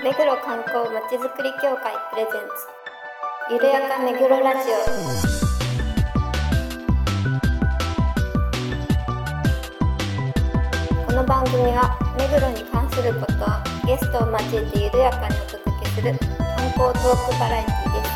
目黒観光まちづくり協会プレゼンツゆるやか目黒ラジオ。この番組は目黒に関することをゲストを交えてゆるやかにお届けする観光トークバラエティです。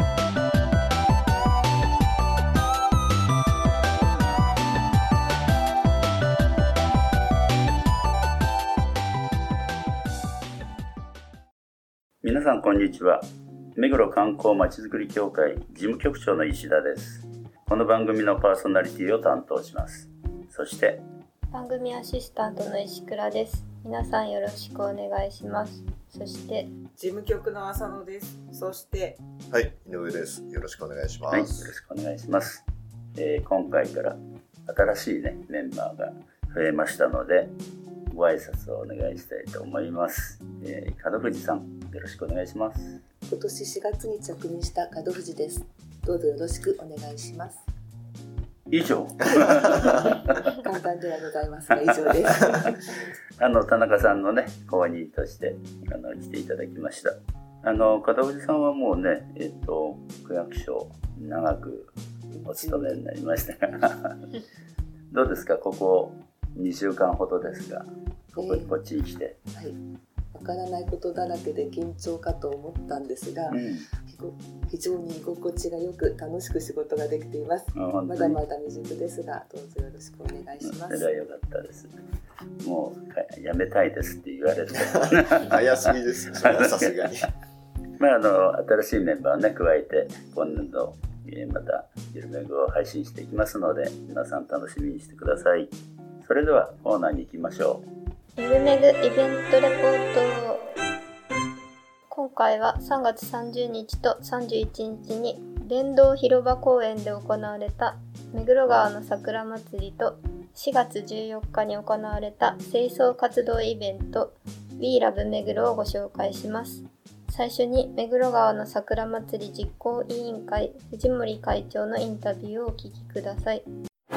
皆さんこんにちは。目黒観光まちづくり協会事務局長の石田です。この番組のパーソナリティを担当します。そして番組アシスタントの石倉です。皆さんよろしくお願いします。そして事務局の浅野です。そしてはい、井上です。よろしくお願いします。 はい、よろしくお願いします。今回から新しいメンバーが増えましたのでご挨拶をお願いしたいと思います。門藤さん、よろしくお願いします。 今年4月に着任した門藤です。どうぞよろしくお願いします。 以上簡単ではございますが以上です田中さんの後任として来ていただきました。門藤さんはもう区役所長くお勤めになりましたがどうですか、ここ2週間ほどですが、こっちに来て、 はい、わからないことだらけで緊張かと思ったんですが、非常に居心地がよく楽しく仕事ができています。まだまだ未熟ですがどうぞよろしくお願いします。 それはよかったです。もう辞めたいですって言われて早すぎですよ、それはさすがに新しいメンバーを加えて今年度またゆるめぐを配信していきますので皆さん楽しみにしてください。それではコーナーに行きましょう。ゆるめぐイベントレポート。今回は3月30日と31日に電動広場公園で行われた目黒川の桜祭りと4月14日に行われた清掃活動イベント We Love 目黒をご紹介します。最初に目黒川の桜祭り実行委員会藤森会長のインタビューをお聞きください。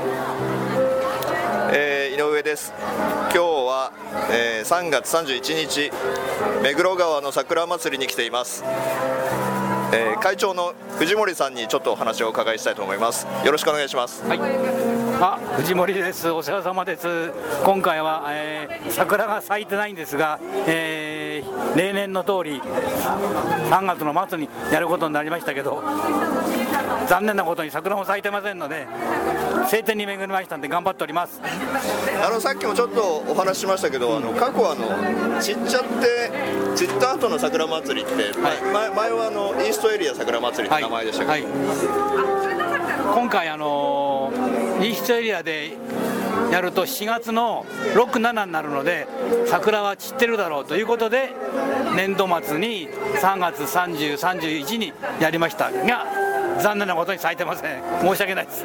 井上です。今日は、3月31日目黒川の桜祭りに来ています。会長の藤森さんにちょっとお話をお伺いしたいと思います。よろしくお願いします。 はい、藤森です。お世話様です。今回は、桜が咲いてないんですが、例年の通り3月の末にやることになりましたけど、残念なことに桜も咲いてませんので晴天に巡りましたので頑張っております。 さっきもちょっとお話ししましたけど、過去散った後の桜祭りって、前はイーストエリア桜祭りって名前でしたけど、 今回イーストエリアでやると4月の6、7になるので桜は散ってるだろうということで年度末に3月30、31にやりましたが残念なことに咲いてません。申し訳ないです。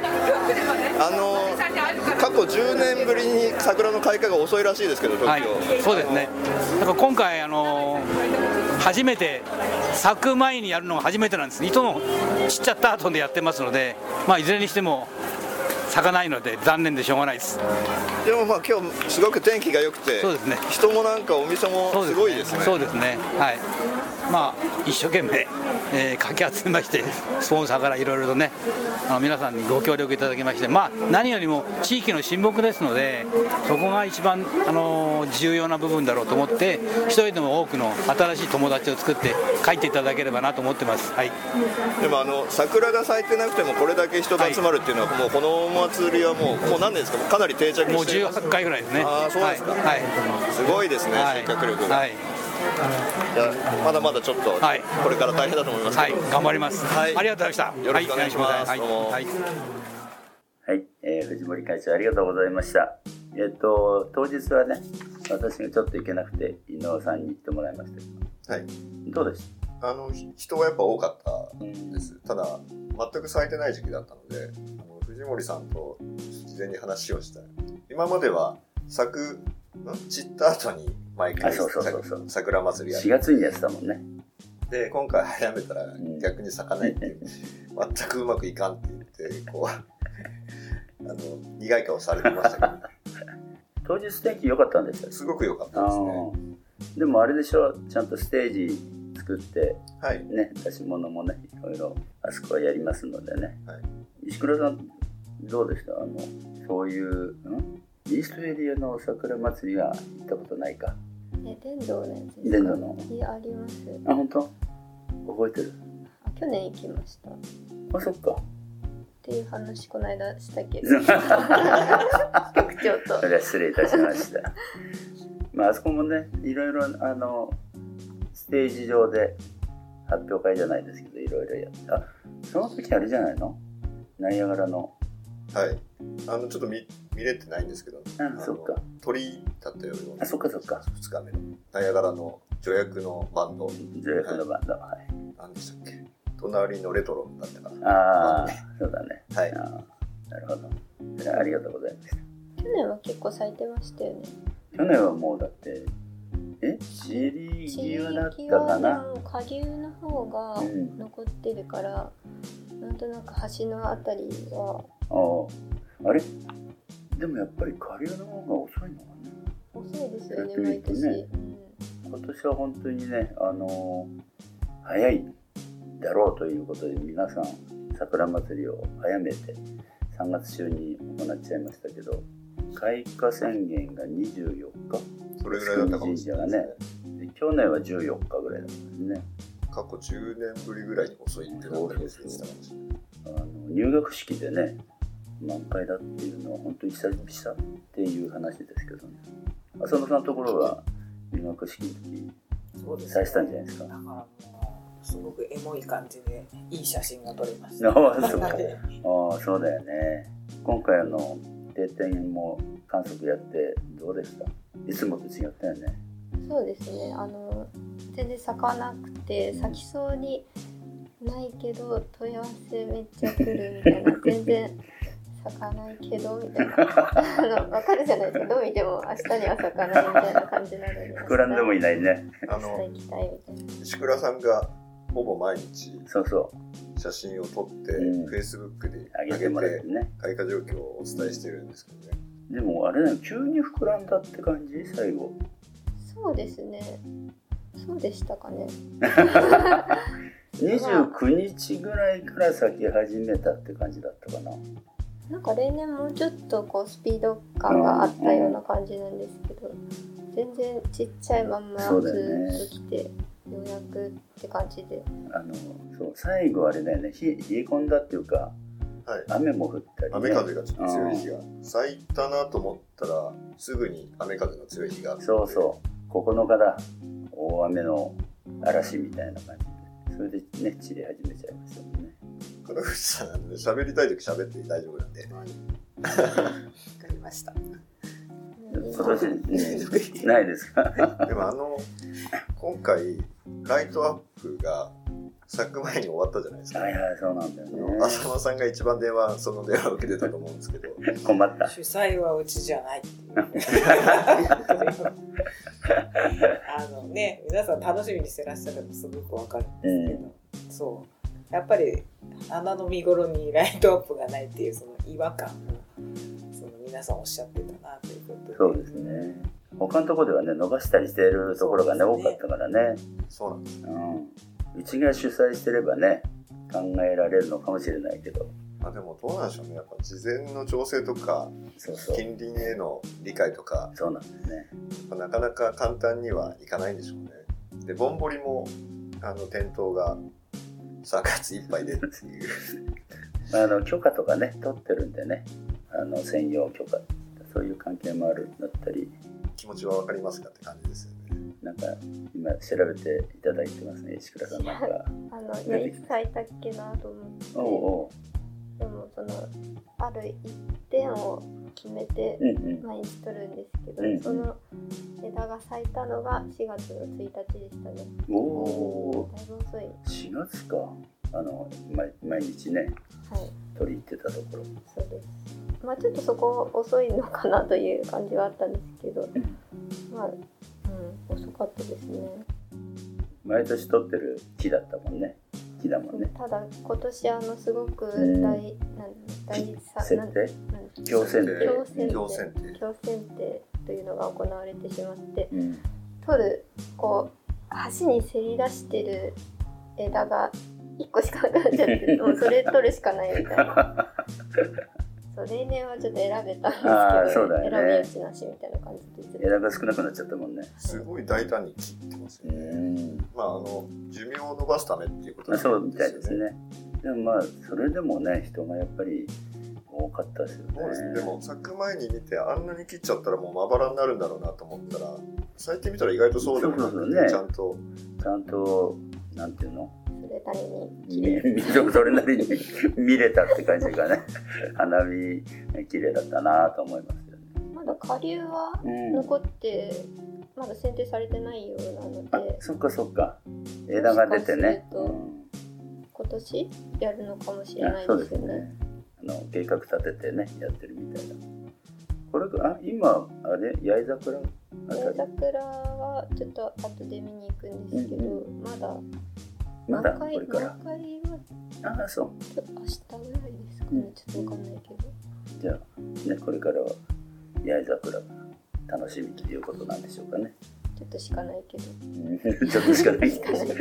過去10年ぶりに桜の開花が遅いらしいですけど、東京、 そうですね。だから今回初めて咲く前にやるのが初めてなんです。いつも散っちゃった後でやってますので、いずれにしても咲かないので残念でしょうがないです。 でも今日すごく天気が良くて、 そうですね、 人もお店もすごいですね。 そうですね、はい。一生懸命、かき集めましてスポンサーからいろいろと皆さんにご協力いただきまして、何よりも地域の親睦ですのでそこが一番重要な部分だろうと思って一人でも多くの新しい友達を作って帰っていただければなと思ってます。はい。 でも桜が咲いてなくてもこれだけ人が集まるっていうのは、もうこのお祭りはもう何年ですか、かなり定着しています。 もう18回ぐらいですね。 そうですか。すごいですね、集客力が。まだまだちょっとこれから大変だと思いますけど、 頑張ります。ありがとうございました。 よろしくお願いします。 藤森会長ありがとうございました。当日は私がちょっと行けなくて井上さんに行ってもらいましたけど、どうでした？ 人はやっぱ多かったです。ただ全く咲いてない時期だったので、藤森さんと事前に話をした。今までは散った後に毎回桜祭りやる。 4月にやってたもんね。 で今回早めたら逆に咲かないっていう、全くうまくいかんって言って苦い顔されてましたけど当日天気良かったんですよ。 すごく良かったですね。 でもあれでしょ、ちゃんとステージ作って、 はい、 ね、出し物もね、いろいろあそこはやりますのでね。 はい、 石倉さんどうでした？そういうイーストエリアの桜祭りは行ったことないか？ 電動のやつですか？ 電動の？ あります。 あ、本当？覚えてる？ 去年行きました。 あ、そっか。 っていう話この間したけど局長と。 それは失礼いたしました。まあ、あそこもね、いろいろステージ上で発表会じゃないですけど、いろいろやって、あ、その時あれじゃないの？ナイアガラの。 はい。ちょっと見れてないんですけど、 そっか。 鳥立った夜の。 あ、そっかそっか。 2日目のナイアガラの助役のバンド。 助役のバンド、はい。 何でしたっけ？隣のレトロだったかな。 ああ、そうだね。 はい。 なるほど。ありがとうございました。 去年は結構咲いてましたよね。 去年はもうだって、散り際だったかな。 下流の方が残ってるから、なんとなく橋のあたりは。 あれ？でもやっぱり下流の方が遅いのかな。 遅いですよね、毎年。 今年は本当にね、早いだろうということで、皆さん桜祭りを早めて3月中に行っちゃいましたけど、開花宣言が24日、 それぐらいだったかもしれないですね。去年は14日ぐらいだったんですね。 過去10年ぶりぐらいに遅いってなったりしてたかもしれない。 入学式でね、満開だっていうのは本当に久々っていう話ですけどね。浅野さんのところは入学式の時されてたんじゃないですか。 だからもうすごくエモい感じでいい写真が撮れました。 そうだよね。今回定点も観測やってどうでした？いつもと違ったよね。 そうですね。全然咲かなくて、咲きそうにないけど問い合わせめっちゃ来るみたいな、全然咲かないけどみたいなわかるじゃないですか。どう見ても明日には咲かないみたいな感じなのに、 膨らんでもいないね。 明日行きたいみたいな。 石倉さんがほぼ毎日そう写真を撮って、Facebook で上げてもらってね、 開花状況をお伝えしてるんですけどね。 でもあれね、急に膨らんだって感じ？最後。 そうですね。そうでしたかね。 29日ぐらいから咲き始めたって感じだったかな。 なんか例年もうちょっとこうスピード感があったような感じなんですけど、全然ちっちゃいまんまずっと来て、ようやくって感じで。 そう最後あれだよね、冷え込んだっていうか、 はい、 雨も降ったり、ね、 雨風がちょっと強い日が咲いたなと思ったらすぐに雨風の強い日があって、 そう9日だ、大雨の嵐みたいな感じで、それでね散り始めちゃいましたもんね。 門口さんなんで喋りたい時喋って大丈夫なんで。 わかりました。 今年ないですか？ でも今回ライトアップが咲く前に終わったじゃないですか。 はいはい、そうなんだよね。 浅野さんが一番その電話を受けてたと思うんですけど。 困った。 主催はうちじゃないっていうね、皆さん楽しみにしてらっしゃるのすごくわかるんですけど、そうやっぱり花の見頃にライトアップがないっていうその違和感を皆さんおっしゃってたなということで。 そうですね。他のところではね、伸ばしたりしているところがね、多かったからね。 そうなんです。 うちが主催してればね、考えられるのかもしれないけど。 でもどうなんでしょうね。やっぱ事前の調整とか、近隣への理解とか、 そうなんですね。 なかなか簡単にはいかないんでしょうね。で、ぼんぼりも店頭が3月いっぱいでっていう許可とかね取ってるんでね、専用許可、そういう関係もあるんだったり、 気持ちは分かりますかって感じですよね。 なんか今調べていただいてますね、石倉さん。なんかいや、いつ咲いたっけなと思って。でもある一点を決めて毎日取るんですけど、その枝が咲いたのが4月の1日でしたね。 おお、 だいぶ遅い。 4月か。毎日ね、取り入ってたところ。 そうです。ちょっとそこ遅いのかなという感じはあったんですけど、遅かったですね。 毎年取ってる木だったもんね。木だもんね。 ただ今年すごく強剪定というのが行われてしまって、 取るこう橋にせり出してる枝が1個しかなくなっちゃってもうそれ取るしかないみたいなそう例年はちょっと選べたんですけど、 そうだよね、 選び打ちなしみたいな感じで枝が少なくなっちゃったもんね。 すごい大胆に切ってますよね。寿命を伸ばすためっていうことですよね。 そうみたいですね。でもそれでもね人がやっぱり多かったですよね。 そうですね。でも咲く前に見てあんなに切っちゃったらもうまばらになるんだろうなと思ったら咲いてみたら意外とそうでもなくて、ね、ちゃんとなんていうのそれなりに見れたって感じがね花見綺麗だったなと思いますよね。 まだ下流は残って、まだ剪定されてないようなので、 そっか枝が出てね、 今年やるのかもしれないですよね。 計画立ててねやってるみたいな。これ今あれ八重桜はちょっと後で見に行くんですけど、 まだこれからそう明日ぐらいですかね、ちょっとわかんないけど、 じゃあねこれからは八重桜が楽しみということなんでしょうかね。 ちょっとしかないけどちょっとしかない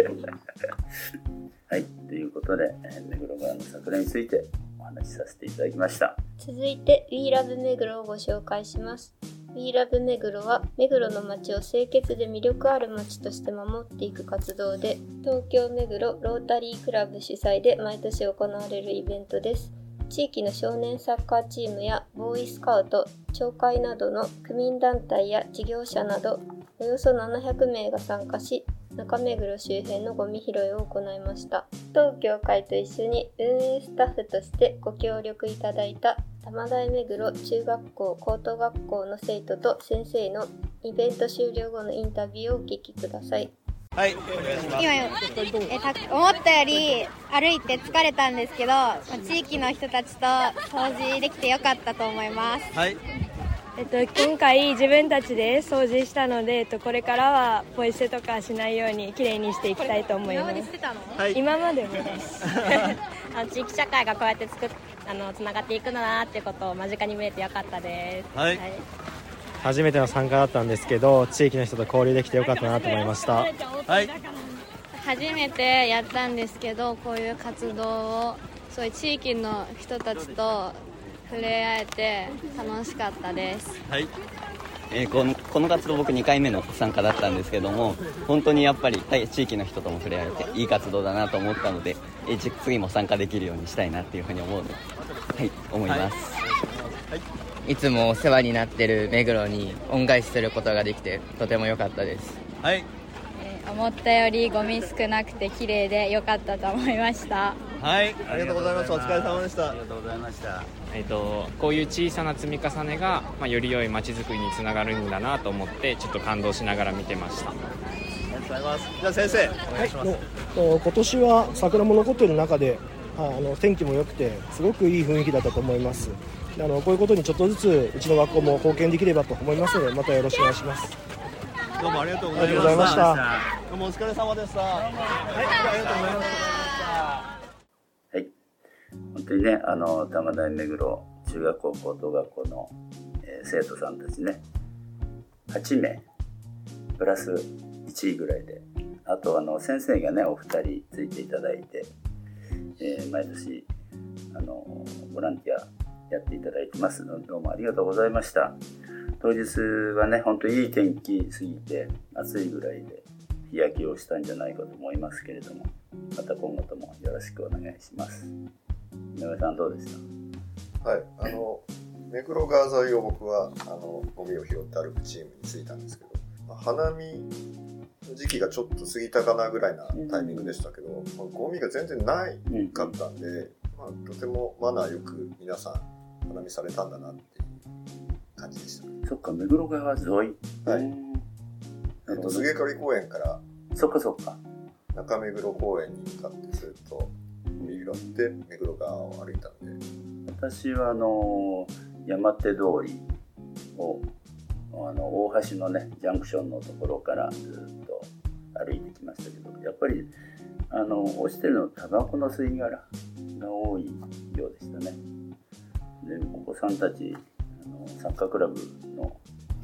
はい、ということで目黒川の桜についてお話しさせていただきました。 続いて We Love 目黒をご紹介します。We Love 目黒は目黒の街を清潔で魅力ある街として守っていく活動で、東京目黒ロータリークラブ主催で毎年行われるイベントです。地域の少年サッカーチームやボーイスカウト、町会などの区民団体や事業者などおよそ700名が参加し、中目黒周辺のゴミ拾いを行いました。当協会と一緒に運営スタッフとしてご協力いただいた玉台目黒中学校高等学校の生徒と先生のイベント終了後のインタビューをお聞きください。 はい、お願いします。思ったより歩いて疲れたんですけど、地域の人たちと掃除できてよかったと思います。 はい。今回自分たちで掃除したので、これからはポイ捨てとかしないようにきれいにしていきたいと思います。 今までしてたの？ はい、今までもです地域社会がこうやってつながっていくんだなっていうことを間近に見れてよかったです。 はい、 初めての参加だったんですけど、地域の人と交流できてよかったなと思いました。 はい、 初めてやったんですけど、こういう活動をそういう地域の人たちと触れ合えて楽しかったです。 はい、 この活動僕2回目の参加だったんですけども、本当にやっぱり地域の人とも触れ合えていい活動だなと思ったので、次も参加できるようにしたいなっていうふうに思うので、思います。 いつもお世話になってる目黒に恩返しすることができてとても良かったです。 はい、 思ったよりゴミ少なくて綺麗で良かったと思いました。 はい、ありがとうございます。お疲れ様でした。 ありがとうございました。 こういう小さな積み重ねが、より良い街づくりにつながるんだなと思ってちょっと感動しながら見てました。 ありがとうございます。じゃあ先生お願いします。 今年は桜も残っている中で天気も良くてすごくいい雰囲気だったと思います。こういうことにちょっとずつうちの学校も貢献できればと思いますので、またよろしくお願いします。 どうもありがとうございました。どうもお疲れ様でした。はい、ありがとうございました。 はい、本当にね玉台目黒中学校高等学校の、生徒さんたちね8名プラス1位ぐらいで、あと先生がねお二人ついていただいて、毎年ボランティアやっていただいてますので、どうもありがとうございました。当日はね本当にいい天気すぎて暑いぐらいで日焼けをしたんじゃないかと思いますけれども、また今後ともよろしくお願いします。井上さんどうでした？ はい、目黒川沿いを僕はゴミを拾って歩くチームに着いたんですけど、花見の時期がちょっと過ぎたかなぐらいなタイミングでしたけど、ゴミが全然ないかったんで、とてもマナーよく皆さん花見されたんだなっていう感じでした。 そっか、目黒川沿い。 はい。菅刈公園からそっか中目黒公園に向かってずっとゴミ拾って目黒川を歩いたんで、 私は山手通りを大橋のねジャンクションのところからずっと歩いてきましたけど、やっぱり落ちてるのタバコの吸い殻が多いようでしたね。でお子さんたちサッカークラブの、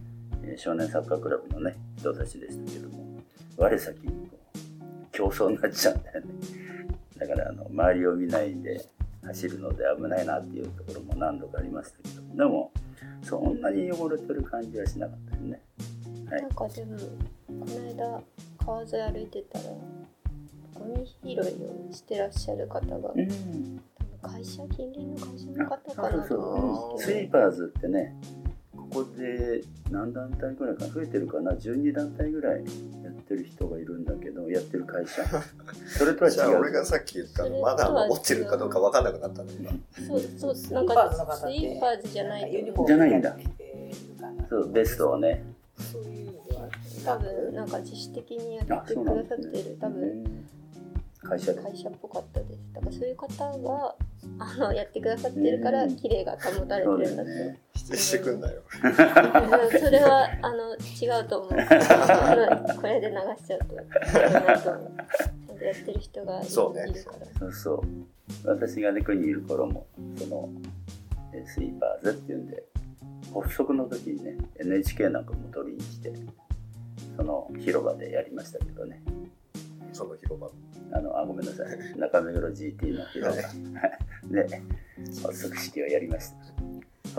少年サッカークラブのね人たちでしたけども、我先に競争になっちゃうんだよね。だから周りを見ないで走るので危ないなっていうところも何度かありましたけど、でもそんなに汚れてる感じはしなかったよね。はい、 なんかでもこの間川沿い歩いてたらゴミ拾いをしてらっしゃる方が、近隣の会社の方かなと思うんですけど、 スイーパーズってね、ここで何団体ぐらいか増えてるかな、12団体ぐらいやってる人がいるんだけど、やってる会社それとは違う。 じゃあ俺がさっき言ったまだ守ってるかどうか分かんなくなったんだ今。 そうなんかスイーパーズじゃないじゃないんだ。そうベストをね、 多分なんか自主的にやってくださってる、多分会社っぽかったです。だからそういう方がやってくださってるから綺麗が保たれてるんだって。 否定してくんなよ。 それは違うと思う。これで流しちゃうと違うなと思う。ちゃんとやってる人がいるから。 そう。私が猫にいる頃もそのスイーパーズっていうんで、発足の時にね NHK なんかも取りにしてその広場でやりましたけどね。 その広場ごめんなさい、中目黒 GT の広場で発足式をやりました。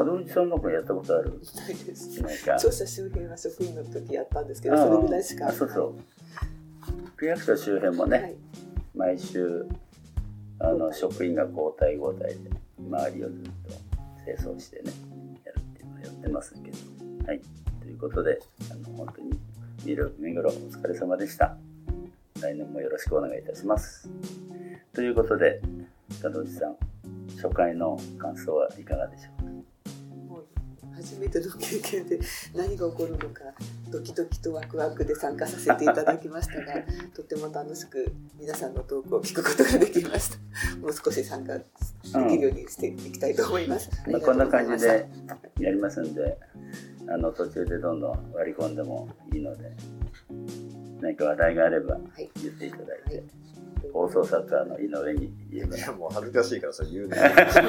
門口さんなんかやったことある？ ないです。庁舎周辺は職員の時やったんですけど、それぐらいしか。 そう区役所周辺もね、毎週職員が交代で周りをずっと清掃してねやるっていうのをやってますけど、はい、ということで本当に目黒お疲れ様でした。来年もよろしくお願いいたします。ということで、門内さん、初回の感想はいかがでしょうか？ もう初めての経験で何が起こるのかドキドキとワクワクで参加させていただきましたが、とても楽しく皆さんのトークを聞くことができました。もう少し参加できるようにしていきたいと思います。 こんな感じでやりますんで、途中でどんどん割り込んでもいいので、何か話題があれば言っていただいて、放送作家の井上に言えば。 いやもう恥ずかしいからそれ言うね。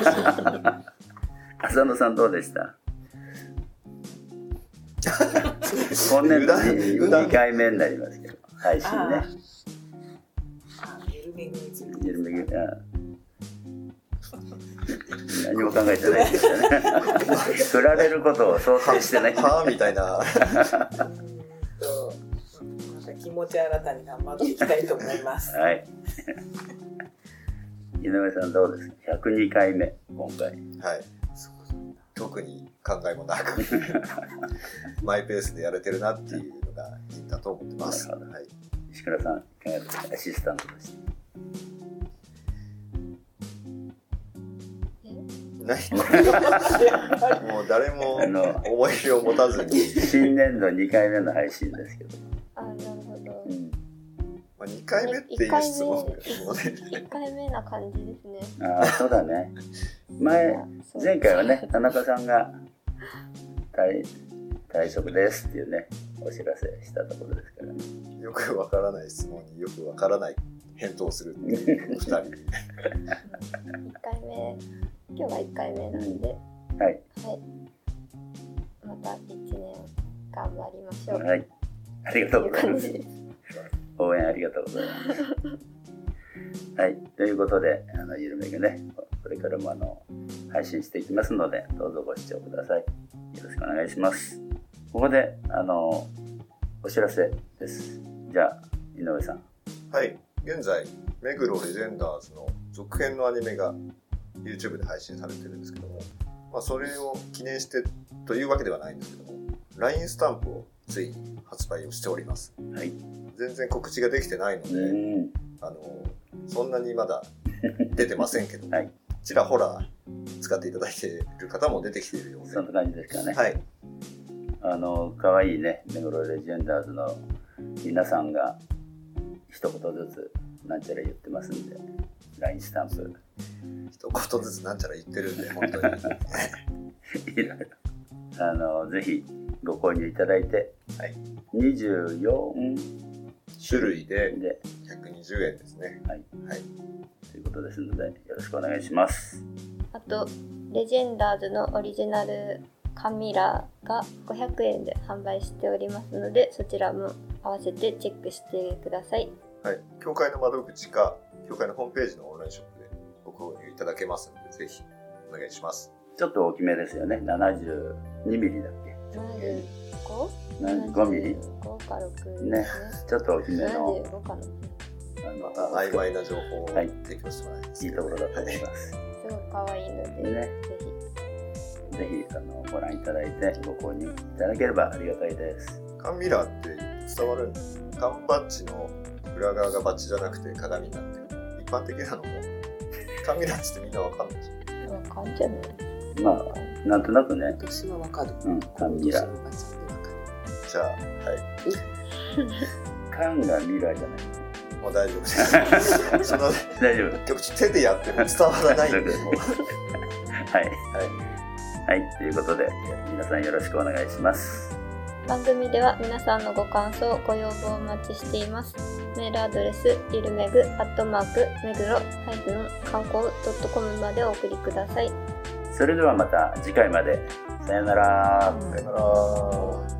浅野さんどうでした？今年度2回目になりますけど、配信ね。ゆるめぐ何も考えてないですよね。振られることを想定してない。 はぁみたいな。 気持ち新たに頑張っていきたいと思います。 はい。井上さんどうですか？102回目今回。 はい。特に考えもなくマイペースでやれてるなっていうのがいいんだと思ってます。はい、 石倉さんいかがですか？アシスタントとして。 もう誰も思い入れを持たずに新年度2回目の配信ですけど。 なるほど。 2回目っていう質問が 1回目な感じですね。 そうだね。前回はね、田中さんが退職ですっていうねお知らせしたところですからね。 よくわからない質問によくわからない返答をするっていう2人。1 回目、今日が1回目なんで、 はい。 また1年頑張りましょう。 はい。ありがとうございます。応援ありがとうございます。はい、ということでゆるめぐね、これからも配信していきますので、どうぞご視聴ください。よろしくお願いします。ここでお知らせです。じゃあ井上さん。 はい、現在目黒レジェンダーズの続編のアニメが YouTube で配信されてるんですけども、それを記念してというわけではないんですけども、 LINE スタンプをついに発売をしております。 はい、 全然告知ができてないので、そんなにまだ出てませんけど、はい、ちらほら使っていただいている方も出てきているようで、 そんな感じですかね。 はい。 かわいいね、目黒レジェンダーズの皆さんが一言ずつなんちゃら言ってますんで、 LINE スタンプ一言ずつなんちゃら言ってるんで、本当にいろいろぜひご購入いただいて、はい、24 種類で120円ですね。 はい、はい、ということですのでよろしくお願いします。 あとレジェンダーズのオリジナルカンミラーが500円で販売しておりますので、そちらも合わせてチェックしてください。 はい、協会の窓口か協会のホームページのオンラインショップでご購入いただけますので、ぜひお願いします。 ちょっと大きめですよね。72ミリだっけ。75ミリ。 5か6 ね。ちょっと大きめの。 75かな。 また曖昧な情報を提供してもらいます。 いいところだと思います。 すごい可愛いので、 ね、ぜひご覧いただいてご購入いただければありがたいです。 缶ミラーって伝わるんです。缶バッジの裏側がバッジじゃなくて鏡になってる。一般的なのも缶ミラーってみんなわかんないでしょ。 わかんじゃない。 まあなんとなくね。 私はわかる。 缶ミラー。 じゃあはい。 缶がミラーじゃない。 もう大丈夫です。その大丈夫。 手でやっても伝わらないんで。もうはいはい、ということで皆さんよろしくお願いします。 番組では皆さんのご感想ご要望をお待ちしています。メールアドレスilmeg@meguro-観光.com までお送りください。 それではまた次回まで。さよなら。 さよなら。